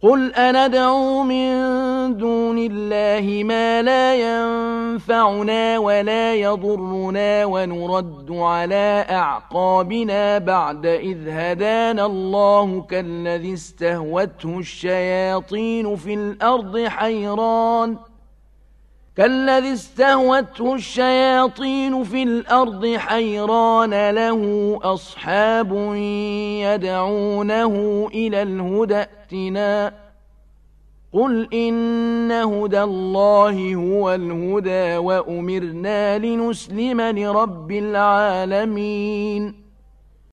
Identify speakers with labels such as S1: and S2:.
S1: قل أندعو من دون الله ما لا ينفعنا ولا يضرنا ونرد على أعقابنا بعد إذ هدانا الله كالذي استهوته الشياطين في الأرض حيران له أصحاب يدعونه إلى الهدى ائتنا قل إن هدى الله هو الهدى وأمرنا لنسلم لرب العالمين